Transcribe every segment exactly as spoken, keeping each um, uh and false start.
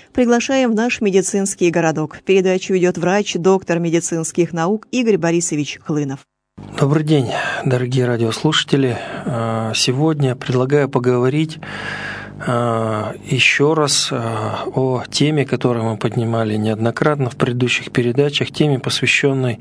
Приглашаем в наш медицинский городок. Передачу ведет врач, доктор медицинских наук Игорь Борисович Хлынов. Добрый день, дорогие радиослушатели. Сегодня предлагаю поговорить еще раз о теме, которую мы поднимали неоднократно в предыдущих передачах, теме, посвященной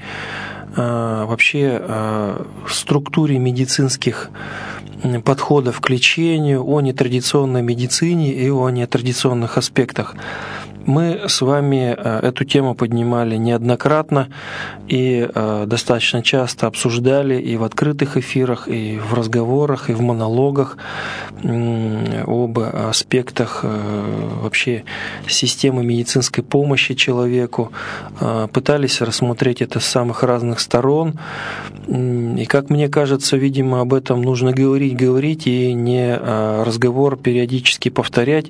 вообще структуре медицинских подходов к лечению, о нетрадиционной медицине и о нетрадиционных аспектах. Мы с вами эту тему поднимали неоднократно и достаточно часто обсуждали и в открытых эфирах, и в разговорах, и в монологах об аспектах вообще системы медицинской помощи человеку. Пытались рассмотреть это с самых разных сторон. И, как мне кажется, видимо, об этом нужно говорить, говорить и не разговор периодически повторять.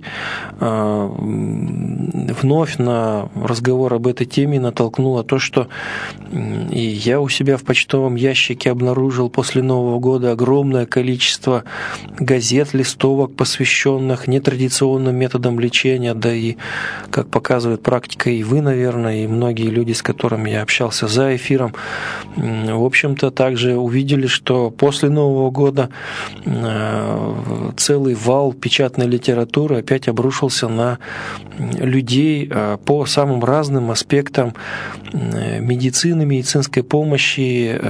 Вновь на разговор об этой теме натолкнуло то, что и я у себя в почтовом ящике обнаружил после Нового года огромное количество газет, листовок, посвященных нетрадиционным методам лечения, да и, как показывает практика, и вы, наверное, и многие люди, с которыми я общался за эфиром, в общем-то, также увидели, что после Нового года целый вал печатной литературы опять обрушился на людей по самым разным аспектам медицины, медицинской помощи,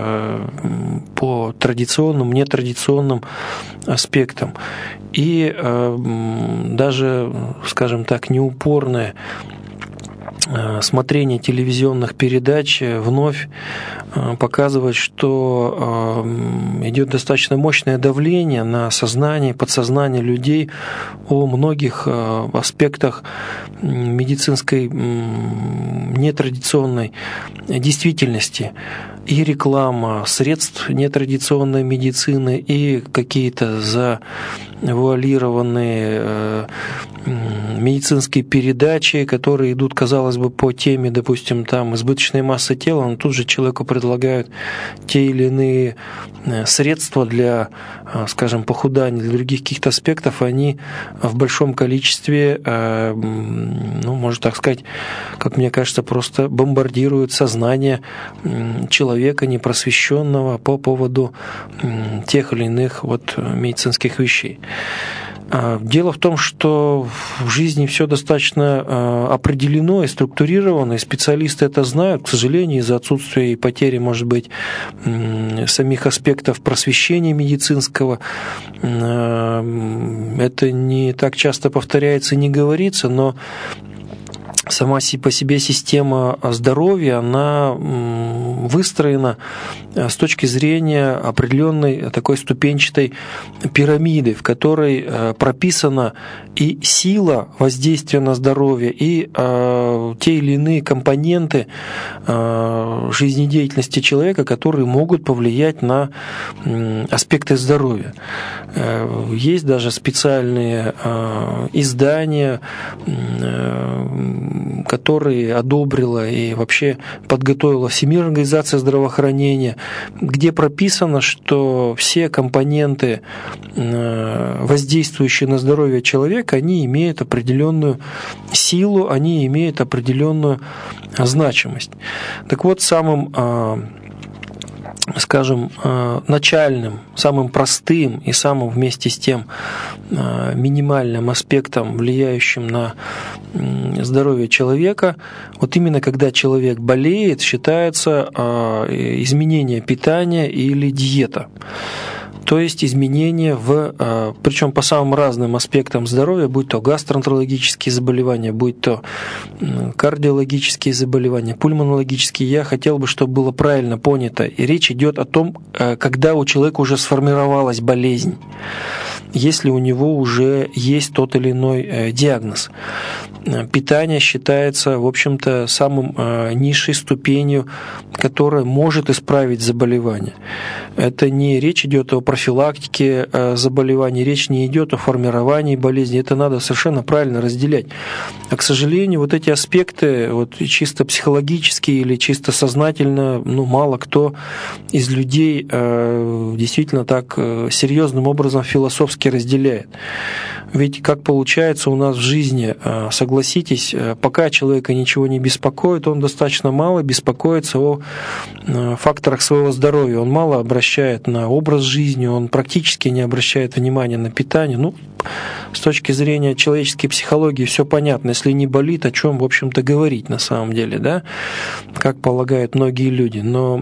по традиционным, нетрадиционным аспектам. И даже, скажем так, неупорное смотрение телевизионных передач вновь показывает, что идет достаточно мощное давление на сознание, подсознание людей о многих аспектах медицинской нетрадиционной действительности. И реклама средств нетрадиционной медицины, и какие-то завуалированные медицинские передачи, которые идут, казалось бы, по теме, допустим, там избыточной массы тела, но тут же человеку предлагают те или иные средства для, скажем, похудания, для других каких-то аспектов, они в большом количестве, ну, можно так сказать, как мне кажется, просто бомбардируют сознание человека непросвещенного по поводу тех или иных вот медицинских вещей. Дело в том, что в жизни все достаточно определено и структурировано, и специалисты это знают. К сожалению, из-за отсутствия и потери, может быть, самих аспектов просвещения медицинского, это не так часто повторяется и не говорится, но сама по себе система здоровья, она выстроена с точки зрения определенной такой ступенчатой пирамиды, в которой прописана и сила воздействия на здоровье, и те или иные компоненты жизнедеятельности человека, которые могут повлиять на аспекты здоровья. Есть даже специальные издания, которые одобрила и вообще подготовила Всемирная организация здравоохранения, где прописано, что все компоненты, воздействующие на здоровье человека, они имеют определенную силу, они имеют определенную значимость. Так вот, самым, скажем, начальным, самым простым и самым вместе с тем минимальным аспектом, влияющим на здоровье человека, вот именно когда человек болеет, считается изменение питания или диета. То есть изменения в, причем по самым разным аспектам здоровья, будь то гастроэнтерологические заболевания, будь то кардиологические заболевания, пульмонологические. Я хотел бы, чтобы было правильно понято. И речь идет о том, когда у человека уже сформировалась болезнь, если у него уже есть тот или иной диагноз. Питание считается, в общем-то, самым низшей ступенью, которая может исправить заболевание. Это не речь идет о профилактике заболеваний, речь не идет о формировании болезни. Это надо совершенно правильно разделять. А, к сожалению, вот эти аспекты, вот чисто психологические или чисто сознательно, ну, мало кто из людей действительно так серьезным образом философски все-таки разделяет. Ведь как получается у нас в жизни, согласитесь, пока человека ничего не беспокоит, он достаточно мало беспокоится о факторах своего здоровья, он мало обращает на образ жизни, он практически не обращает внимания на питание. Ну, с точки зрения человеческой психологии все понятно. Если не болит, о чем, в общем-то, говорить на самом деле, да, как полагают многие люди. Но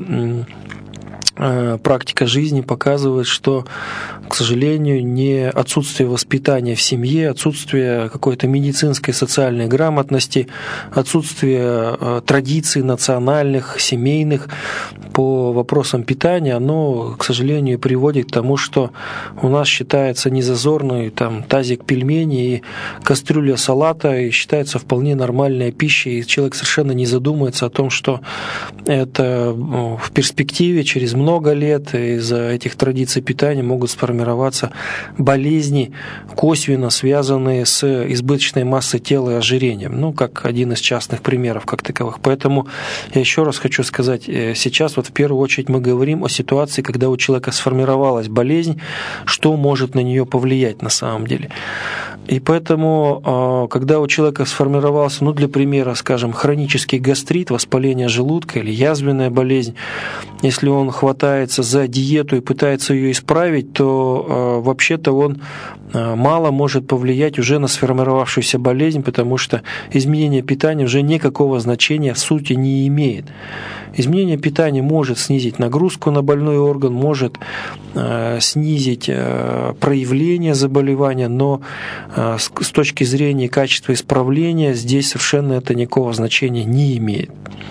практика жизни показывает, что, к сожалению, не отсутствие воспитания в семье, отсутствие какой-то медицинской социальной грамотности, отсутствие традиций национальных, семейных по вопросам питания, оно, к сожалению, приводит к тому, что у нас считается незазорный там, тазик пельменей и кастрюля салата, и считается вполне нормальная пища, и человек совершенно не задумывается о том, что это в перспективе через много много лет из-за этих традиций питания могут сформироваться болезни, косвенно связанные с избыточной массой тела и ожирением. Ну, как один из частных примеров как таковых. Поэтому я еще раз хочу сказать, сейчас вот в первую очередь мы говорим о ситуации, когда у человека сформировалась болезнь, что может на нее повлиять на самом деле. И поэтому, когда у человека сформировался, ну, для примера, скажем, хронический гастрит, воспаление желудка или язвенная болезнь, если он хватается за диету и пытается ее исправить, то вообще-то он мало может повлиять уже на сформировавшуюся болезнь, потому что изменение питания уже никакого значения в сути не имеет. Изменение питания может снизить нагрузку на больной орган, может э, снизить э, проявление заболевания, но э, с, с точки зрения качества исправления здесь совершенно это никакого значения не имеет.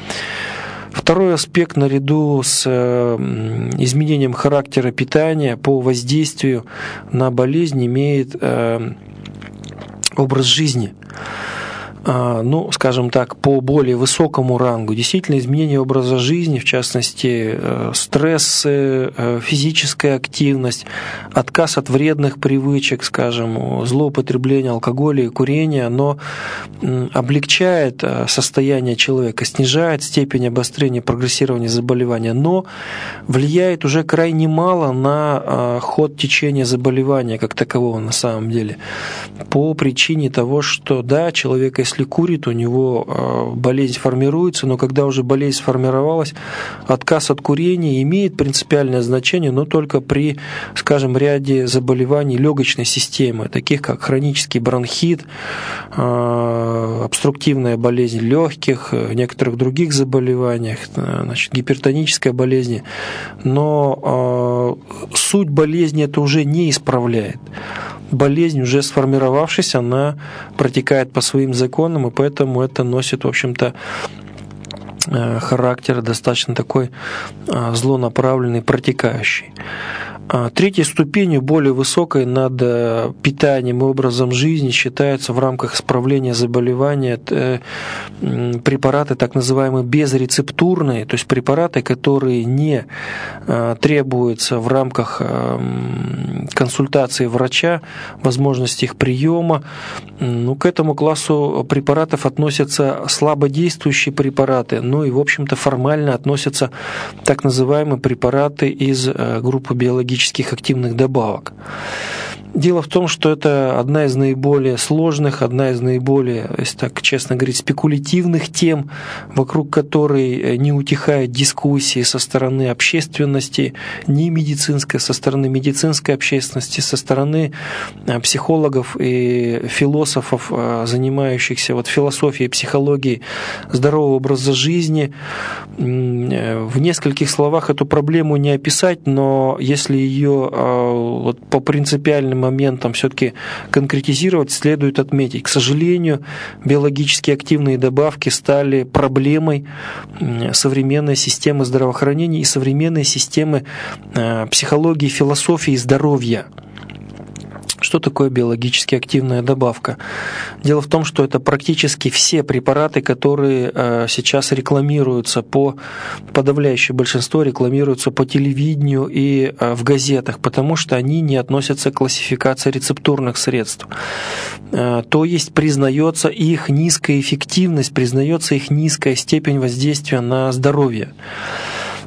Второй аспект наряду с э, изменением характера питания по воздействию на болезнь имеет э, образ жизни. Ну, скажем так, по более высокому рангу. Действительно, изменение образа жизни, в частности, стресс, физическая активность, отказ от вредных привычек, скажем, злоупотребление алкоголя и курения, оно облегчает состояние человека, снижает степень обострения, прогрессирования заболевания, но влияет уже крайне мало на ход течения заболевания как такового на самом деле. По причине того, что, да, человек, если Если курит, у него болезнь формируется, но когда уже болезнь сформировалась, отказ от курения имеет принципиальное значение, но только при, скажем, ряде заболеваний легочной системы, таких как хронический бронхит, обструктивная болезнь легких, некоторых других заболеваниях, значит, гипертоническая болезнь. Но суть болезни это уже не исправляет. Болезнь, уже сформировавшись, она протекает по своим законам, и поэтому это носит, в общем-то, характер достаточно такой злонаправленный, протекающий. Третьей ступенью, более высокой над питанием и образом жизни, считаются в рамках исправления заболевания препараты так называемые безрецептурные, то есть препараты, которые не требуются в рамках консультации врача, возможности их приема. Ну, к этому классу препаратов относятся слабодействующие препараты, ну и, в общем-то, формально относятся так называемые препараты из группы биологических активных добавок. Дело в том, что это одна из наиболее сложных, одна из наиболее, если так честно говорить, спекулятивных тем, вокруг которой не утихают дискуссии со стороны общественности, не медицинской, со стороны медицинской общественности, со стороны психологов и философов, занимающихся вот философией, психологией здорового образа жизни. В нескольких словах эту проблему не описать, но если ее вот по принципиальным моментам все-таки конкретизировать, следует отметить, к сожалению, биологически активные добавки стали проблемой современной системы здравоохранения и современной системы психологии, философии здоровья. Что такое биологически активная добавка? Дело в том, что это практически все препараты, которые сейчас рекламируются по, подавляющее большинство рекламируются по телевидению и в газетах, потому что они не относятся к классификации рецептурных средств. То есть признается их низкая эффективность, признается их низкая степень воздействия на здоровье.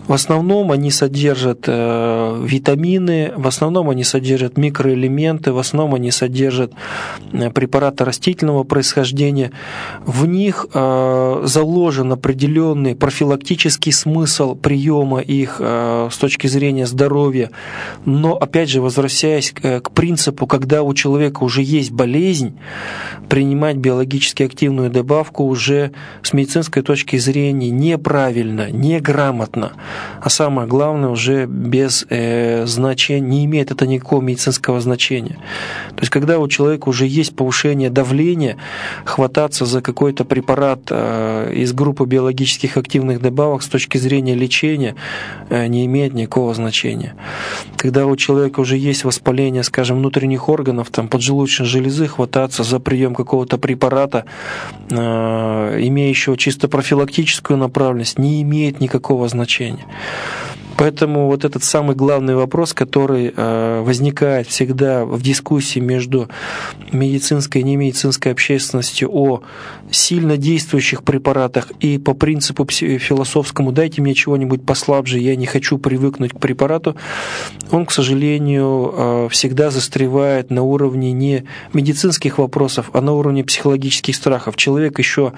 В основном они содержат э, витамины, в основном они содержат микроэлементы, в основном они содержат э, препараты растительного происхождения. В них э, заложен определенный профилактический смысл приема их э, с точки зрения здоровья. Но, опять же, возвращаясь к, к принципу, когда у человека уже есть болезнь, принимать биологически активную добавку уже с медицинской точки зрения неправильно, неграмотно, а самое главное, уже без э, значения, не имеет это никакого медицинского значения. То есть, когда у человека уже есть повышение давления, хвататься за какой-то препарат э, из группы биологических активных добавок с точки зрения лечения э, не имеет никакого значения. Когда у человека уже есть воспаление, скажем, внутренних органов, там, поджелудочной железы, хвататься за прием какого-то препарата, э, имеющего чисто профилактическую направленность, не имеет никакого значения. Поэтому вот этот самый главный вопрос, который э, возникает всегда в дискуссии между медицинской и немедицинской общественностью о сильно действующих препаратах и по принципу философскому «дайте мне чего-нибудь послабже, я не хочу привыкнуть к препарату», он, к сожалению, э, всегда застревает на уровне не медицинских вопросов, а на уровне психологических страхов. Человек еще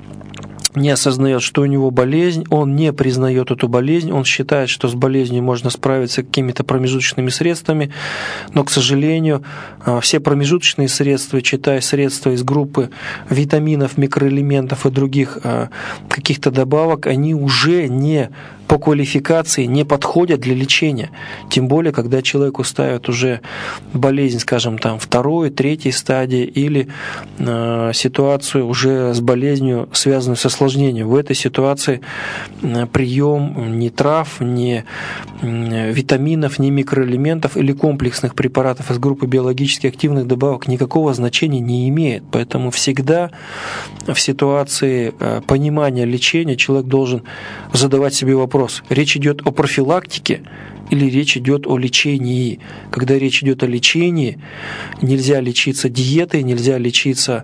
не осознает, что у него болезнь, он не признает эту болезнь, он считает, что с болезнью можно справиться какими-то промежуточными средствами, но, к сожалению, все промежуточные средства, читая средства из группы витаминов, микроэлементов и других каких-то добавок, они уже не по квалификации не подходят для лечения. Тем более, когда человеку ставят уже болезнь, скажем, там, второй, третьей стадии или э, ситуацию уже с болезнью, связанную с осложнением. В этой ситуации э, прием ни трав, ни э, витаминов, ни микроэлементов или комплексных препаратов из группы биологически активных добавок никакого значения не имеет. Поэтому всегда в ситуации э, понимания лечения человек должен задавать себе вопрос: речь идет о профилактике или речь идет о лечении? Когда речь идет о лечении, нельзя лечиться диетой, нельзя лечиться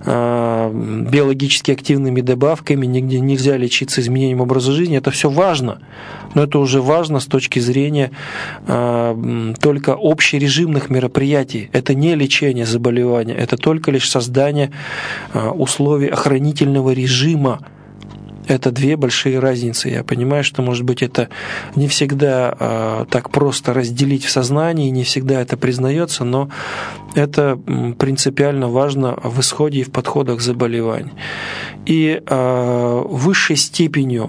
э, биологически активными добавками, нигде нельзя лечиться изменением образа жизни. Это все важно, но это уже важно с точки зрения э, только общережимных мероприятий. Это не лечение заболевания, это только лишь создание э, условий охранительного режима. Это две большие разницы. Я понимаю, что, может быть, это не всегда э, так просто разделить в сознании, не всегда это признается, но это принципиально важно в исходе и в подходах заболеваний. И э, высшей степенью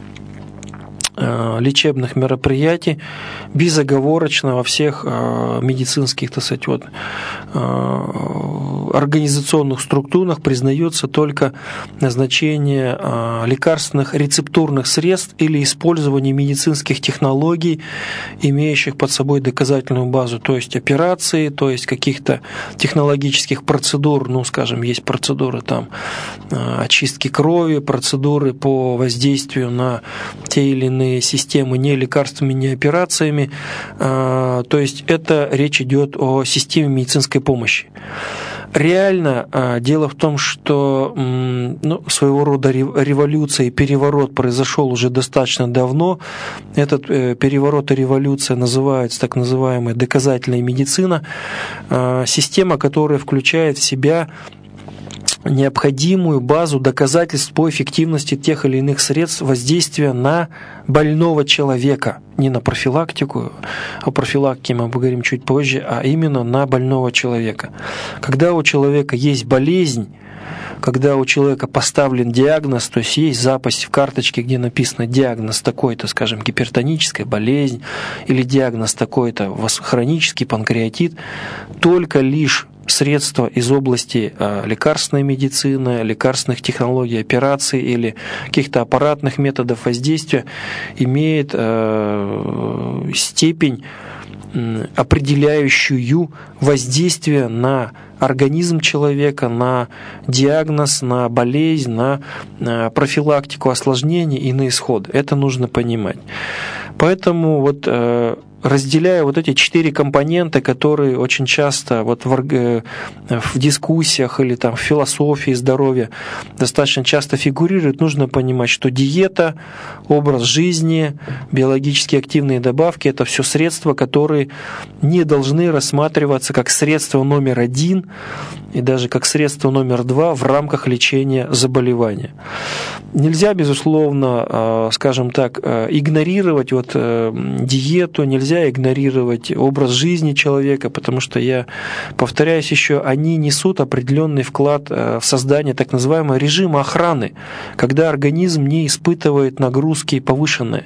лечебных мероприятий безоговорочно во всех медицинских, так сказать, вот, организационных структурах признается только назначение лекарственных рецептурных средств или использование медицинских технологий, имеющих под собой доказательную базу, то есть операции, то есть каких-то технологических процедур, ну, скажем, есть процедуры там очистки крови, процедуры по воздействию на те или иные системы не лекарствами, не операциями. То есть это речь идет о системе медицинской помощи. Реально дело в том, что ну, своего рода революция и переворот произошел уже достаточно давно. Этот переворот и революция называется так называемая доказательная медицина. Система, которая включает в себя необходимую базу доказательств по эффективности тех или иных средств воздействия на больного человека. Не на профилактику, о профилактике мы поговорим чуть позже, а именно на больного человека. Когда у человека есть болезнь, когда у человека поставлен диагноз, то есть есть запись в карточке, где написано диагноз такой-то, скажем, гипертоническая болезнь, или диагноз такой-то хронический панкреатит, только лишь средства из области лекарственной медицины, лекарственных технологий, операций или каких-то аппаратных методов воздействия имеет э, степень, определяющую воздействие на организм человека, на диагноз, на болезнь, на профилактику осложнений и на исход. Это нужно понимать. Поэтому вот разделяю вот эти четыре компонента, которые очень часто вот в, в дискуссиях или там в философии здоровья достаточно часто фигурируют, нужно понимать, что диета, образ жизни, биологически активные добавки – это все средства, которые не должны рассматриваться как средство номер один и даже как средство номер два в рамках лечения заболевания. Нельзя, безусловно, скажем так, игнорировать вот диету, нельзя игнорировать образ жизни человека, потому что, я повторяюсь еще, они несут определенный вклад в создание так называемого режима охраны, когда организм не испытывает нагрузки повышенные.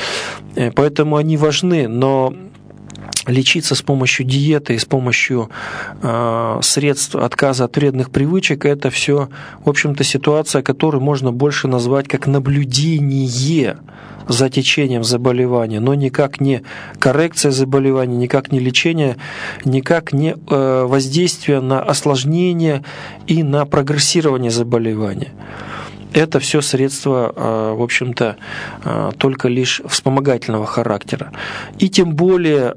Поэтому они важны, но лечиться с помощью диеты и с помощью э, средств отказа от вредных привычек – это все, в общем-то, ситуация, которую можно больше назвать как наблюдение за течением заболевания, но никак не коррекция заболевания, никак не лечение, никак не э, воздействие на осложнение и на прогрессирование заболевания. Это все средства, в общем-то, только лишь вспомогательного характера. И тем более,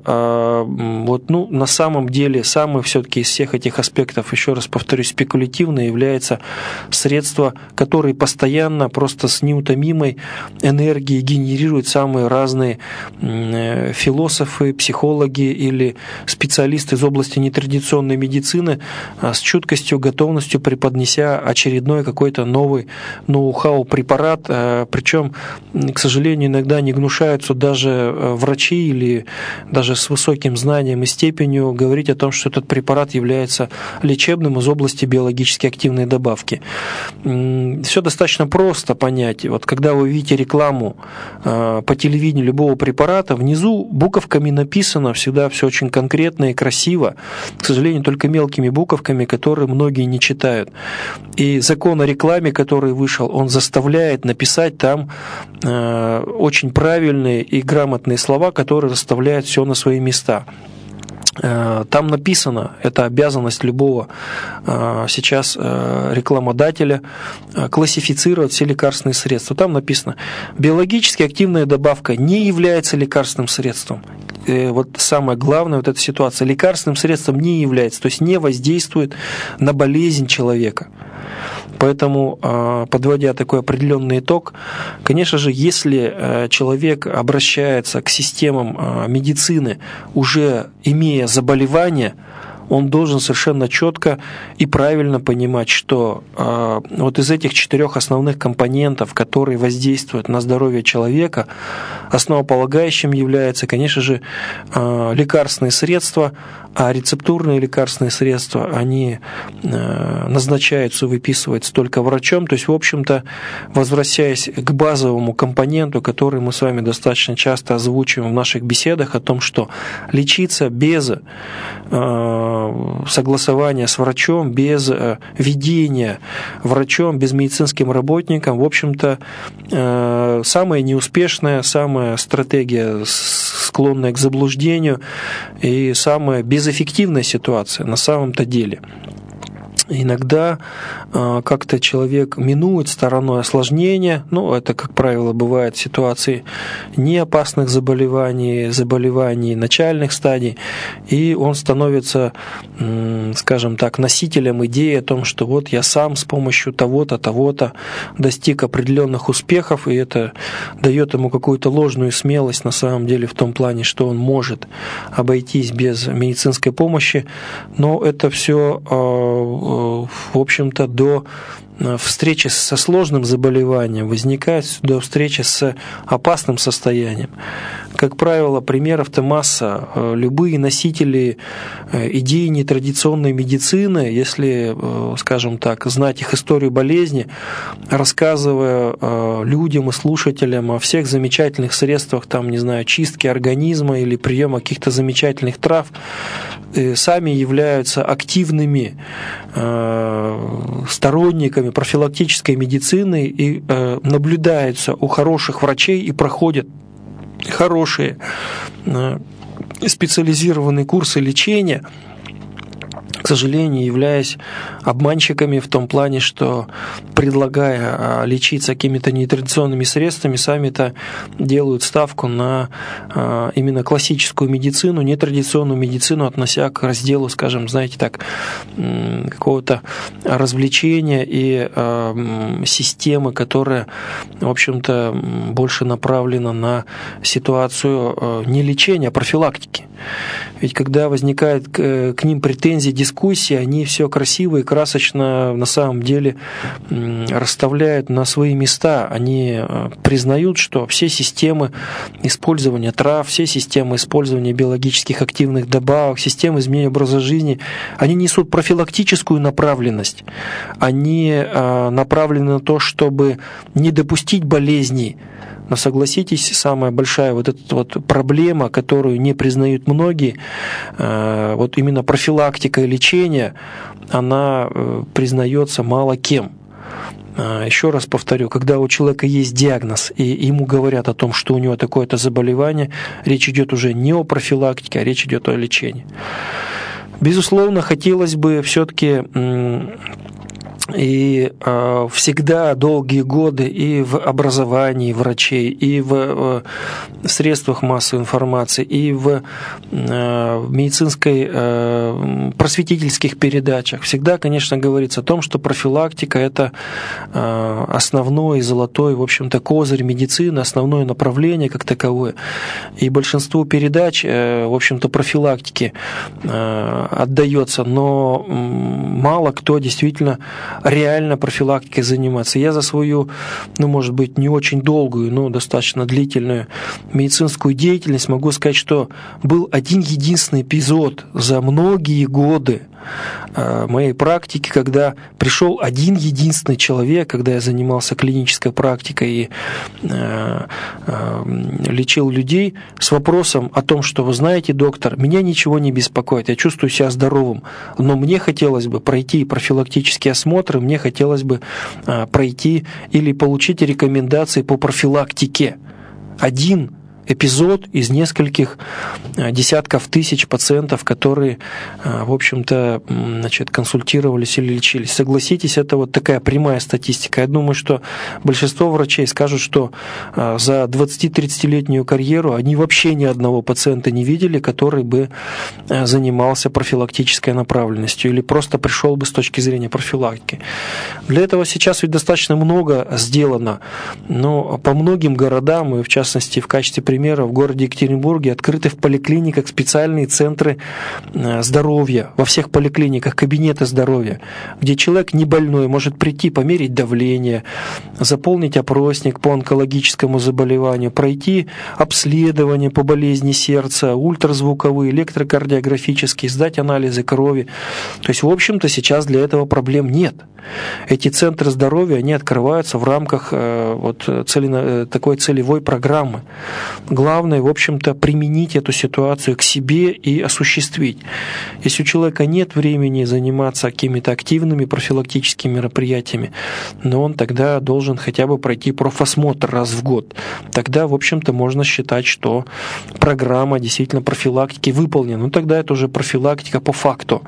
вот, ну, на самом деле, самый все-таки из всех этих аспектов, еще раз повторюсь, спекулятивно является средство, которое постоянно, просто с неутомимой энергией генерируют самые разные философы, психологи или специалисты из области нетрадиционной медицины с чуткостью, готовностью преподнеся очередной какой-то новый ноу-хау препарат, причем, к сожалению, иногда не гнушаются даже врачи или даже с высоким знанием и степенью говорить о том, что этот препарат является лечебным из области биологически активной добавки. Все достаточно просто понять. Вот когда вы видите рекламу по телевидению любого препарата, внизу буковками написано всегда все очень конкретно и красиво, к сожалению, только мелкими буковками, которые многие не читают. И закон о рекламе, который вышел, он заставляет написать там э, очень правильные и грамотные слова, которые расставляют все на свои места. Э, там написано, это обязанность любого э, сейчас э, рекламодателя, э, классифицировать все лекарственные средства. Там написано, биологически активная добавка не является лекарственным средством. Э, вот самое главное, вот эта ситуация, лекарственным средством не является, то есть не воздействует на болезнь человека. Поэтому, подводя такой определенный итог, конечно же, если человек обращается к системам медицины, уже имея заболевание, он должен совершенно четко и правильно понимать, что э, вот из этих четырех основных компонентов, которые воздействуют на здоровье человека, основополагающим является, конечно же, э, лекарственные средства, а рецептурные лекарственные средства, они э, назначаются, выписываются только врачом. То есть, в общем-то, возвращаясь к базовому компоненту, который мы с вами достаточно часто озвучиваем в наших беседах, о том, что лечиться без э, согласования с врачом, без ведения врачом, без медицинским работником, в общем-то, самая неуспешная, самая стратегия, склонная к заблуждению и самая безэффективная ситуация на самом-то деле. Иногда э, как-то человек минует стороной осложнения, ну, это, как правило, бывает в ситуации неопасных заболеваний, заболеваний начальных стадий, и он становится, э, скажем так, носителем идеи о том, что вот я сам с помощью того-то, того-то достиг определенных успехов, и это дает ему какую-то ложную смелость на самом деле в том плане, что он может обойтись без медицинской помощи, но это все э, в общем-то, до встречи со сложным заболеванием возникает до встречи с опасным состоянием. Как правило, примеров-то масса. Любые носители идей нетрадиционной медицины, если, скажем так, знать их историю болезни, рассказывая людям и слушателям о всех замечательных средствах, там, не знаю, чистки организма или приема каких-то замечательных трав, сами являются активными сторонниками профилактической медицины и наблюдаются у хороших врачей и проходят хорошие специализированные курсы лечения, к к сожалению, являясь обманщиками в том плане, что, предлагая лечиться какими-то нетрадиционными средствами, сами-то делают ставку на именно классическую медицину, нетрадиционную медицину, относя к разделу, скажем, знаете так, какого-то развлечения и системы, которая, в общем-то, больше направлена на ситуацию не лечения, а профилактики. Ведь когда возникает к ним претензии, дискуссии, они все красиво и красочно на самом деле расставляют на свои места. Они признают, что все системы использования трав, все системы использования биологических активных добавок, системы изменения образа жизни, они несут профилактическую направленность. Они направлены на то, чтобы не допустить болезней. Но согласитесь, самая большая вот эта вот проблема, которую не признают многие, вот именно профилактика и лечение, она признается мало кем. Еще раз повторю, когда у человека есть диагноз, и ему говорят о том, что у него такое-то заболевание, речь идет уже не о профилактике, а речь идет о лечении. Безусловно, хотелось бы все-таки... И э, всегда долгие годы и в образовании врачей, и в, э, в средствах массовой информации, и в, э, в медицинской э, просветительских передачах всегда, конечно, говорится о том, что профилактика – это э, основной, золотой, в общем-то, козырь медицины, основное направление как таковое. И большинству передач, э, в общем-то, профилактики э, отдается, но мало кто действительно реально профилактикой заниматься. Я за свою, ну, может быть, не очень долгую, но достаточно длительную медицинскую деятельность могу сказать, что был один единственный эпизод за многие годы моей практики, когда пришел один единственный человек, когда я занимался клинической практикой и э, э, лечил людей, с вопросом о том, что, вы знаете, доктор, меня ничего не беспокоит, я чувствую себя здоровым, но мне хотелось бы пройти профилактические осмотры, мне хотелось бы э, пройти или получить рекомендации по профилактике. Один эпизод из нескольких десятков тысяч пациентов, которые, в общем-то, значит, консультировались или лечились. Согласитесь, это вот такая прямая статистика. Я думаю, что большинство врачей скажут, что за двадцати-тридцатилетнюю карьеру они вообще ни одного пациента не видели, который бы занимался профилактической направленностью или просто пришел бы с точки зрения профилактики. Для этого сейчас ведь достаточно много сделано, но по многим городам, и в частности в качестве примера в городе Екатеринбурге открыты в поликлиниках специальные центры здоровья, во всех поликлиниках кабинеты здоровья, где человек не больной может прийти, померить давление, заполнить опросник по онкологическому заболеванию, пройти обследование по болезни сердца, ультразвуковые, электрокардиографические, сдать анализы крови. То есть, в общем-то, сейчас для этого проблем нет. Эти центры здоровья, они открываются в рамках вот, цели, такой целевой программы. Главное, в общем-то, применить эту ситуацию к себе и осуществить. Если у человека нет времени заниматься какими-то активными профилактическими мероприятиями, но он тогда должен хотя бы пройти профосмотр раз в год. Тогда, в общем-то, можно считать, что программа действительно профилактики выполнена. Ну, тогда это уже профилактика по факту.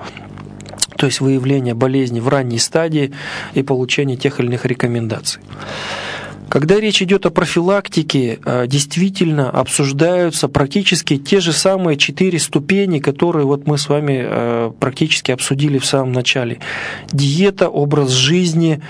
То есть выявление болезни в ранней стадии и получение тех или иных рекомендаций. Когда речь идет о профилактике, действительно обсуждаются практически те же самые четыре ступени, которые вот мы с вами практически обсудили в самом начале. Диета, образ жизни,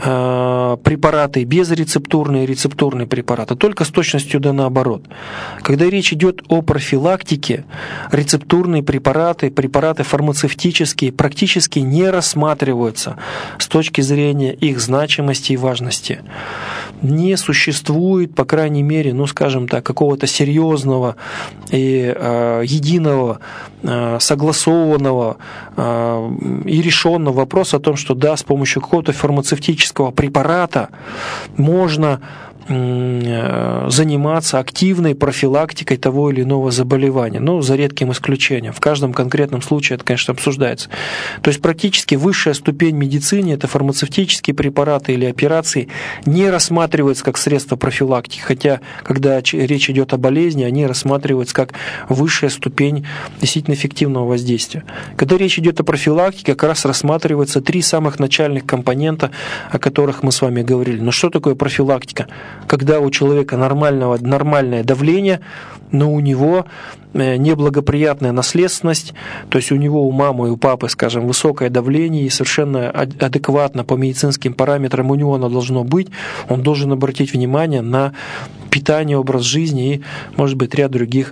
препараты безрецептурные, рецептурные препараты, только с точностью да наоборот. Когда речь идет о профилактике, рецептурные препараты, препараты фармацевтические практически не рассматриваются с точки зрения их значимости и важности. Не существует, по крайней мере, ну, скажем так, какого-то серьезного и э, единого, э, согласованного э, и решенного вопроса о том, что да, с помощью какого-то фармацевтического препарата можно заниматься активной профилактикой того или иного заболевания, ну, за редким исключением. В каждом конкретном случае это, конечно, обсуждается. То есть практически высшая ступень медицины, это фармацевтические препараты или операции, не рассматриваются как средство профилактики, хотя, когда речь идет о болезни, они рассматриваются как высшая ступень действительно эффективного воздействия. Когда речь идет о профилактике, как раз рассматриваются три самых начальных компонента, о которых мы с вами говорили. Но что такое профилактика? Когда у человека нормального, нормальное давление, но у него неблагоприятная наследственность, то есть у него, у мамы и у папы, скажем, высокое давление и совершенно адекватно по медицинским параметрам у него оно должно быть, он должен обратить внимание на питание, образ жизни и, может быть, ряд других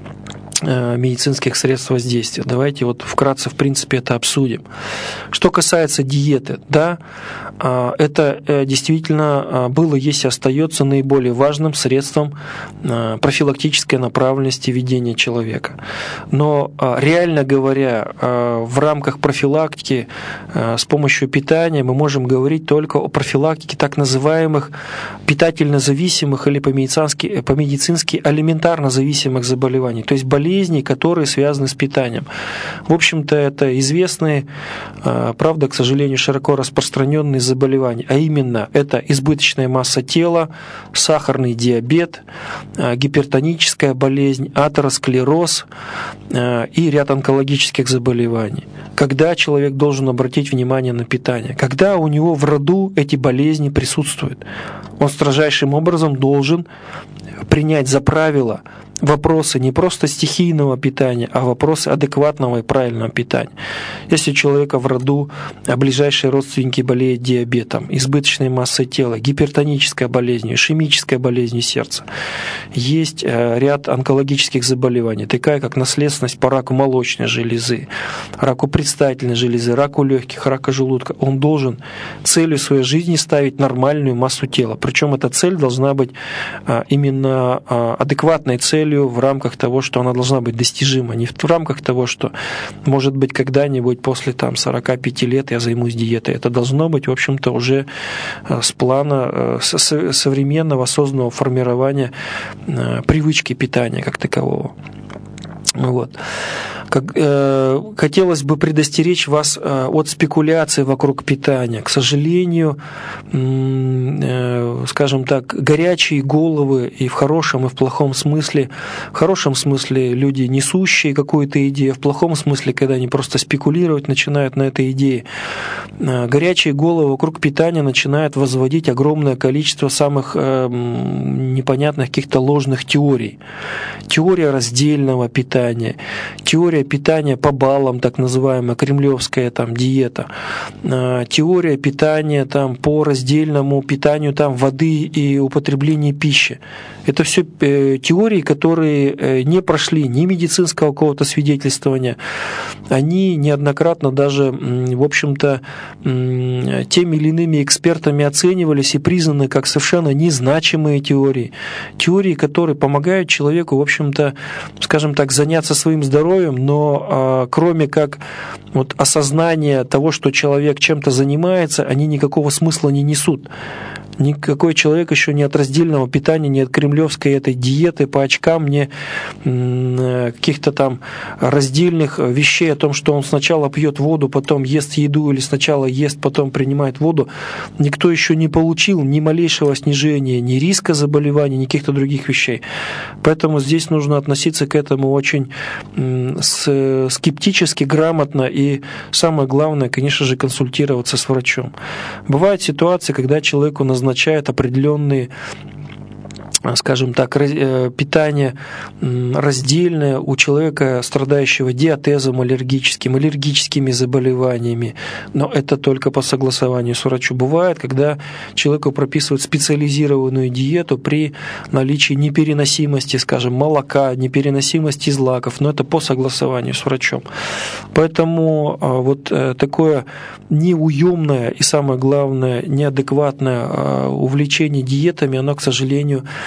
медицинских средств воздействия. Давайте вот вкратце, в принципе, это обсудим. Что касается диеты, да, это действительно было, есть и остается наиболее важным средством профилактической направленности ведения человека. Но реально говоря, в рамках профилактики с помощью питания мы можем говорить только о профилактике так называемых питательно зависимых или по-медицински, по-медицински алиментарно зависимых заболеваний, то есть болезней, которые связаны с питанием. В общем-то, это известные, правда, к сожалению, широко распространенные заболевания, а именно это избыточная масса тела, сахарный диабет, гипертоническая болезнь, атеросклероз и ряд онкологических заболеваний. Когда человек должен обратить внимание на питание? Когда у него в роду эти болезни присутствуют. Он строжайшим образом должен принять за правило вопросы не просто стихийного питания, а вопросы адекватного и правильного питания. Если у человека в роду ближайшие родственники болеют диабетом, избыточной массой тела, гипертонической болезнью, ишемической болезнью сердца, есть ряд онкологических заболеваний, такая как наследственность по раку молочной железы, раку предстательной железы, раку легких, раку желудка, он должен целью своей жизни ставить нормальную массу тела. Причем эта цель должна быть именно адекватной целью в рамках того, что она должна быть достижима, не в рамках того, что, может быть, когда-нибудь после там, сорока пяти лет я займусь диетой. Это должно быть, в общем-то, уже с плана современного осознанного формирования привычки питания как такового. Вот. Как, э, хотелось бы предостеречь вас э, от спекуляций вокруг питания. К сожалению, э, скажем так, горячие головы и в хорошем, и в плохом смысле, в хорошем смысле люди, несущие какую-то идею, в плохом смысле, когда они просто спекулировать начинают на этой идее, э, горячие головы вокруг питания начинают возводить огромное количество самых э, непонятных каких-то ложных теорий. Теория раздельного питания, теория питания по баллам, так называемая кремлевская там, диета, теория питания там, по раздельному питанию там, воды и употребления пищи. Это все теории, которые не прошли ни медицинского какого-то свидетельствования, они неоднократно даже, в общем-то, теми или иными экспертами оценивались и признаны как совершенно незначимые теории. Теории, которые помогают человеку, в общем-то, скажем так, заняться своим здоровьем, но кроме как вот осознания того, что человек чем-то занимается, они никакого смысла не несут. Никакой человек еще ни от раздельного питания, ни от кремлевской этой диеты по очкам, ни каких-то там раздельных вещей о том, что он сначала пьет воду, потом ест еду, или сначала ест, потом принимает воду, никто еще не получил ни малейшего снижения, ни риска заболеваний, ни каких-то других вещей. Поэтому здесь нужно относиться к этому очень скептически, грамотно и, самое главное, конечно же, консультироваться с врачом. Бывают ситуации, когда человеку назначают означает определенные, скажем так, питание раздельное у человека, страдающего диатезом аллергическим, аллергическими заболеваниями, но это только по согласованию с врачом. Бывает, когда человеку прописывают специализированную диету при наличии непереносимости, скажем, молока, непереносимости злаков, но это по согласованию с врачом. Поэтому вот такое неуемное и, самое главное, неадекватное увлечение диетами, оно, к сожалению,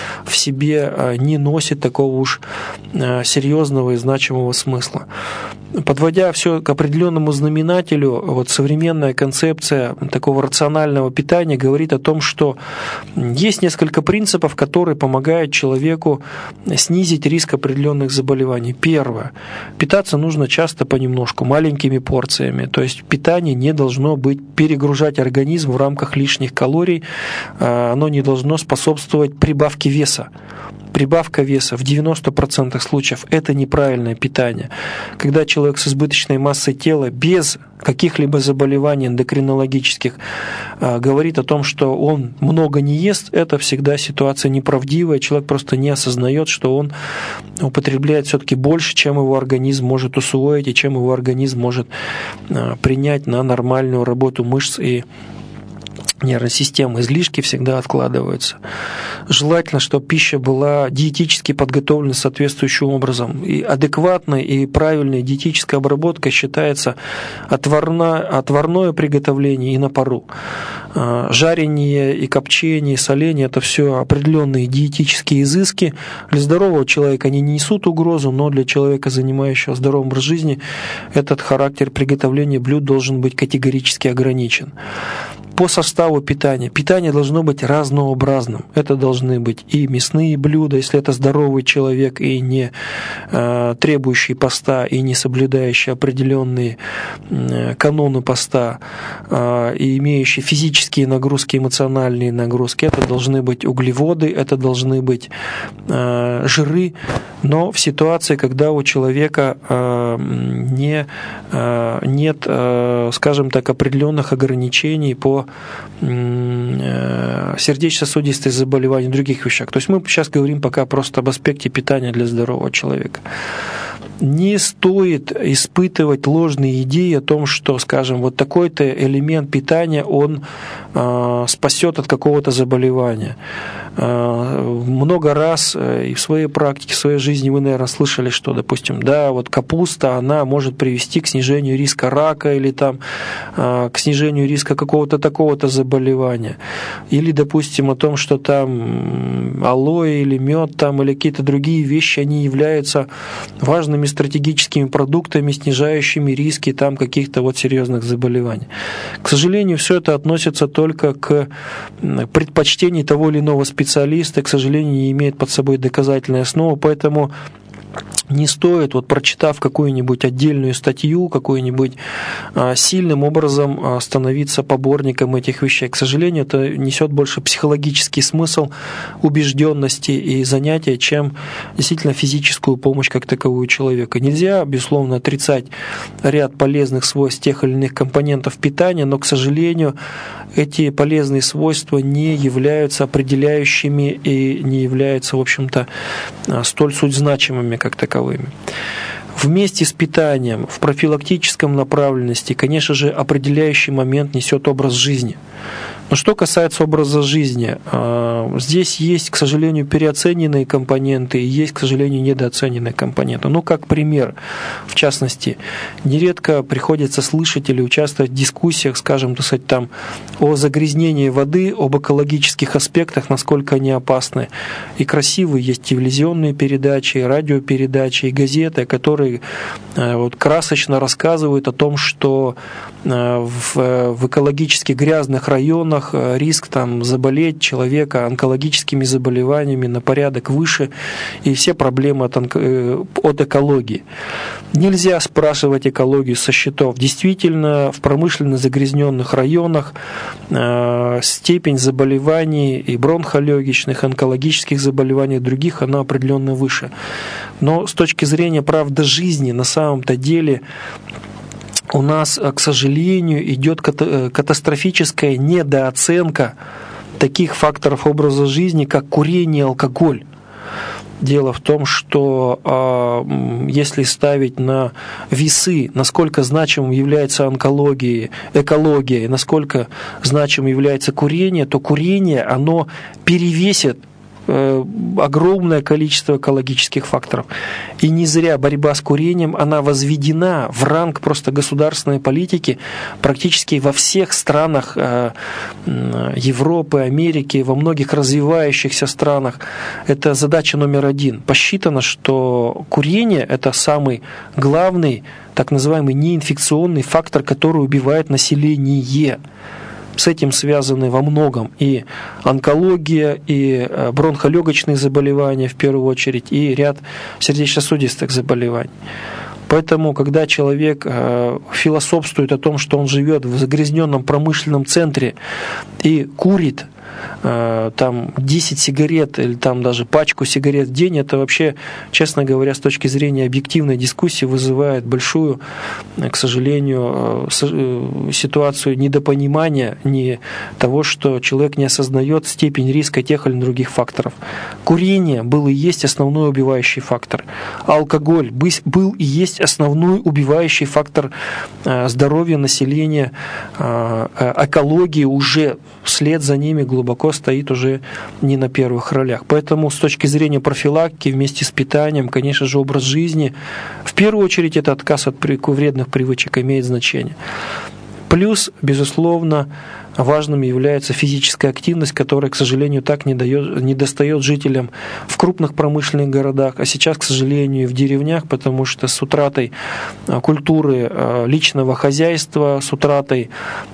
в себе не носит такого уж серьезного и значимого смысла. Подводя все к определенному знаменателю, вот современная концепция такого рационального питания говорит о том, что есть несколько принципов, которые помогают человеку снизить риск определенных заболеваний. Первое. Питаться нужно часто понемножку, маленькими порциями. То есть питание не должно быть перегружать организм в рамках лишних калорий, оно не должно способствовать прибавке веса. Прибавка веса в девяноста процентах случаев – это неправильное питание. Когда человек с избыточной массой тела без каких-либо заболеваний эндокринологических говорит о том, что он много не ест, это всегда ситуация неправдивая. Человек просто не осознает, что он употребляет все-таки больше, чем его организм может усвоить и чем его организм может принять на нормальную работу мышц и нервной системы. Излишки всегда откладываются. Желательно, чтобы пища была диетически подготовлена соответствующим образом. И адекватной и правильной диетической обработкой считается отварно, отварное приготовление и на пару. Жарение и копчение, и соление – это все определенные диетические изыски. Для здорового человека они не несут угрозу, но для человека, занимающего здоровым образ жизни, этот характер приготовления блюд должен быть категорически ограничен. По составу питания. Питание должно быть разнообразным. Это должны быть и мясные блюда, если это здоровый человек и не э, требующий поста, и не соблюдающий определенные э, каноны поста, э, и имеющий физические нагрузки, эмоциональные нагрузки. Это должны быть углеводы, это должны быть э, жиры, но в ситуации, когда у человека э, не, э, нет, э, скажем так, определенных ограничений по сердечно-сосудистые заболевания и других вещах. То есть мы сейчас говорим пока просто об аспекте питания для здорового человека. Не стоит испытывать ложные идеи о том, что, скажем, вот такой-то элемент питания, он э, спасет от какого-то заболевания. Э, много раз и в своей практике, в своей жизни вы, наверное, слышали, что, допустим, да, вот капуста, она может привести к снижению риска рака или там, э, к снижению риска какого-то такого-то заболевания. Или, допустим, о том, что там алоэ или мед там, или какие-то другие вещи, они являются важными стратегическими продуктами, снижающими риски там каких-то вот серьезных заболеваний. К сожалению, все это относится только к предпочтению того или иного специалиста, к сожалению, не имеет под собой доказательной основы, поэтому не стоит, вот прочитав какую-нибудь отдельную статью, какую-нибудь а, сильным образом а, становиться поборником этих вещей. К сожалению, это несет больше психологический смысл, убежденности и занятия, чем действительно физическую помощь как таковую человека. Нельзя, безусловно, отрицать ряд полезных свойств тех или иных компонентов питания, но, к сожалению, эти полезные свойства не являются определяющими и не являются, в общем-то, столь суть значимыми, как таковыми. Вместе с питанием в профилактическом направленности, конечно же, определяющий момент несет образ жизни. Но что касается образа жизни, здесь есть, к сожалению, переоцененные компоненты и есть, к сожалению, недооцененные компоненты. Ну, как пример, в частности, нередко приходится слышать или участвовать в дискуссиях, скажем, так сказать, там, о загрязнении воды, об экологических аспектах, насколько они опасны. И красивые есть телевизионные передачи, радиопередачи и газеты, которые вот, красочно рассказывают о том, что в, в экологически грязных районах риск там, заболеть человека онкологическими заболеваниями на порядок выше, и все проблемы от, онко... от экологии. Нельзя спрашивать экологию со счетов. Действительно, в промышленно загрязненных районах э, степень заболеваний и бронхолегочных, онкологических заболеваний и других, она определенно выше. Но с точки зрения правды жизни, на самом-то деле, у нас, к сожалению, идет катастрофическая недооценка таких факторов образа жизни, как курение и алкоголь. Дело в том, что если ставить на весы, насколько значимым является онкология, экология, и насколько значимым является курение, то курение, оно перевесит огромное количество экологических факторов. И не зря борьба с курением, она возведена в ранг просто государственной политики практически во всех странах Европы, Америки, во многих развивающихся странах. Это задача номер один. Посчитано, что курение – это самый главный, так называемый неинфекционный фактор, который убивает население. С этим связаны во многом и онкология, и бронхолегочные заболевания в первую очередь, и ряд сердечно-сосудистых заболеваний. Поэтому, когда человек философствует о том, что он живет в загрязненном промышленном центре и курит там десять сигарет или там даже пачку сигарет в день, это вообще, честно говоря, с точки зрения объективной дискуссии вызывает большую, к сожалению, ситуацию недопонимания, не того, что человек не осознает степень риска тех или других факторов. Курение был и есть основной убивающий фактор. Алкоголь был и есть основной убивающий фактор здоровья населения, экологии уже вслед за ними глубоко стоит уже не на первых ролях. Поэтому с точки зрения профилактики вместе с питанием, конечно же, образ жизни, в первую очередь это отказ от вредных привычек имеет значение. Плюс, безусловно, важным является физическая активность, которая, к сожалению, так не, дает, не достает жителям в крупных промышленных городах, а сейчас, к сожалению, и в деревнях, потому что с утратой культуры личного хозяйства, с утратой,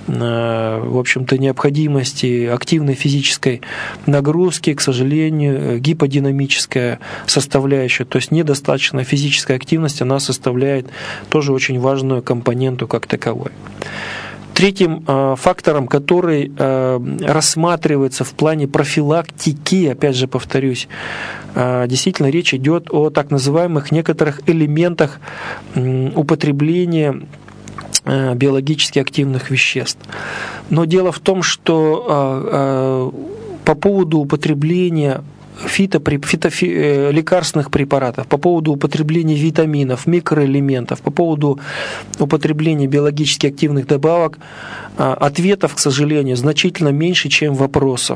в общем-то, необходимости активной физической нагрузки, к сожалению, гиподинамическая составляющая, то есть недостаточная физическая активность, она составляет тоже очень важную компоненту как таковой. Третьим э, фактором, который э, рассматривается в плане профилактики, опять же повторюсь, э, действительно речь идет о так называемых некоторых элементах э, употребления э, биологически активных веществ. Но дело в том, что э, э, по поводу употребления Фито, фито, лекарственных препаратов, по поводу употребления витаминов, микроэлементов, по поводу употребления биологически активных добавок, ответов, к сожалению, значительно меньше, чем вопросов.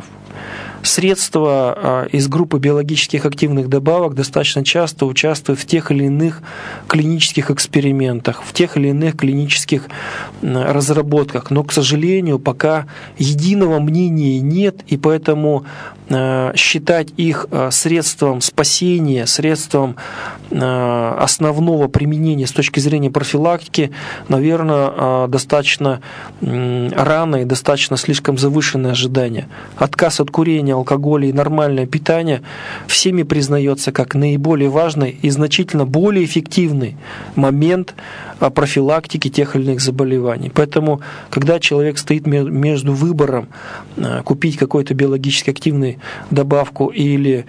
Средства из группы биологических активных добавок достаточно часто участвуют в тех или иных клинических экспериментах, в тех или иных клинических разработках, но, к сожалению, пока единого мнения нет, и поэтому считать их средством спасения, средством основного применения с точки зрения профилактики, наверное, достаточно рано и достаточно слишком завышенное ожидание. Отказ от курения, алкоголя и нормальное питание всеми признается как наиболее важный и значительно более эффективный момент профилактики тех или иных заболеваний. Поэтому, когда человек стоит между выбором купить какой-то биологически активный добавку или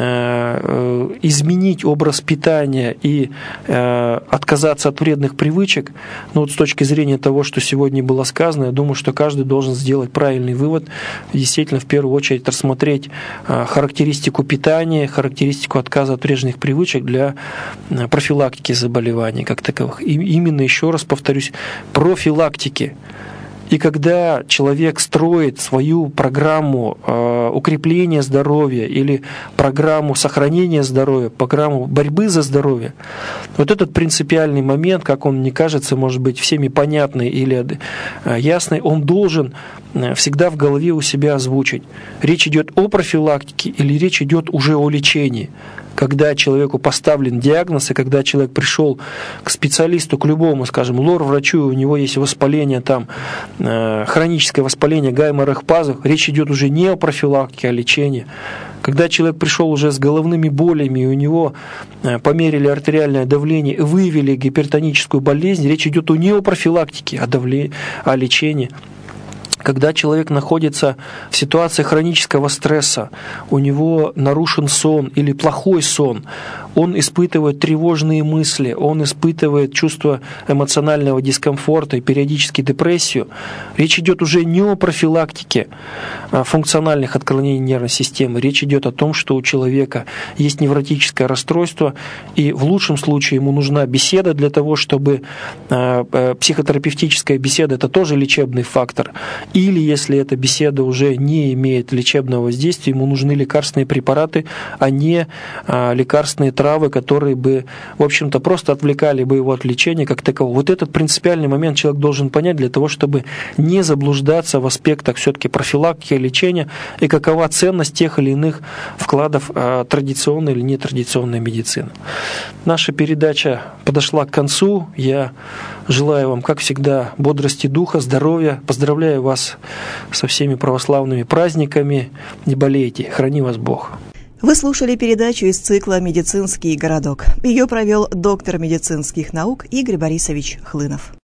э, изменить образ питания и э, отказаться от вредных привычек, ну вот с точки зрения того, что сегодня было сказано, я думаю, что каждый должен сделать правильный вывод, действительно в первую очередь рассмотреть э, характеристику питания, характеристику отказа от вредных привычек для э, профилактики заболеваний как таковых. И именно, еще раз повторюсь, профилактики. И когда человек строит свою программу э, укрепления здоровья или программу сохранения здоровья, программу борьбы за здоровье, вот этот принципиальный момент, как он мне кажется, может быть всеми понятный или э, ясный, он должен э, всегда в голове у себя озвучить. Речь идет о профилактике или речь идет уже о лечении. Когда человеку поставлен диагноз, и когда человек пришел к специалисту, к любому, скажем, лор-врачу, у него есть воспаление, там, э, хроническое воспаление гайморовых пазух, речь идет уже не о профилактике, а о лечении. Когда человек пришел уже с головными болями, и у него э, померили артериальное давление и выявили гипертоническую болезнь, речь идет не о профилактике, а давле... о лечении. Когда человек находится в ситуации хронического стресса, у него нарушен сон или плохой сон, он испытывает тревожные мысли, он испытывает чувство эмоционального дискомфорта и периодически депрессию, речь идет уже не о профилактике функциональных отклонений нервной системы, речь идет о том, что у человека есть невротическое расстройство, и в лучшем случае ему нужна беседа для того, чтобы психотерапевтическая беседа – это тоже лечебный фактор, или если эта беседа уже не имеет лечебного воздействия, ему нужны лекарственные препараты, а не а, лекарственные травы, которые бы, в общем-то, просто отвлекали бы его от лечения как такового. Вот этот принципиальный момент человек должен понять для того, чтобы не заблуждаться в аспектах все-таки профилактики, лечения и какова ценность тех или иных вкладов а, традиционной или нетрадиционной медицины. Наша передача подошла к концу. Я желаю вам, как всегда, бодрости духа, здоровья. Поздравляю вас со всеми православными праздниками. Не болейте. Храни вас Бог. Вы слушали передачу из цикла «Медицинский городок». Ее провел доктор медицинских наук Игорь Борисович Хлынов.